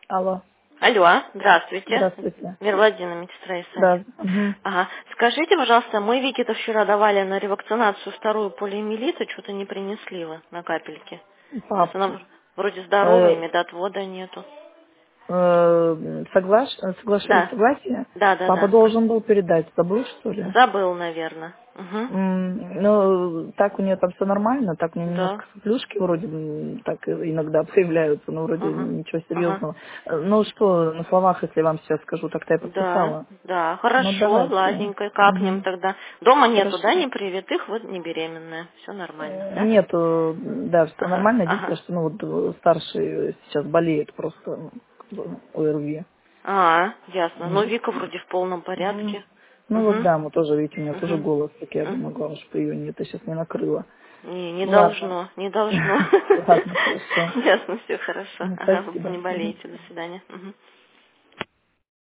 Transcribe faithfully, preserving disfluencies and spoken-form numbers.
Алло. Алло, здравствуйте. Здравствуйте. Вера Владимировна, медсестра Да. ИСАНИ. Угу. Ага. Скажите, пожалуйста, мы Вике-то вчера давали на ревакцинацию вторую полиомиелита, что-то не принесли вы на капельки. Сейчас Пап, она вроде здоровая, э, медотвода нету. э, соглаш, соглаш- Да, согласие? да, да, Папа да. должен был передать. Забыл, что ли? Забыл, наверное. Угу. М, Ну, так у нее там все нормально, так у нее Да. немножко плюшки вроде м, так и иногда появляются, но вроде Ага. ничего Ага. серьезного. Э, Ну что, на словах, если я вам сейчас скажу, так-то я Да, подписала. да, Ну хорошо, давайте. ладненько, капнем Мгм. тогда. Дома нету, да, Хорошо. не привитых, вот не беременная. Все нормально, Э, да? Нет, э, да, все Ага, нормально. Единственное, ага. что ну, вот, э, старший сейчас болеет просто ну, как бы ОРВИ. А, ясно. Ну, М. Вика вроде в полном М. порядке. Ну вот Угу. да, мы тоже, видите, у меня тоже Угу. голос, так я думаю, главное, что ее нет, и сейчас не накрыло. Не, не Ну ладно. должно, не должно. Ладно, хорошо. Ясно, все хорошо. Ну, Ага, вы спасибо. не Мгм. болеете. До свидания. Мгм.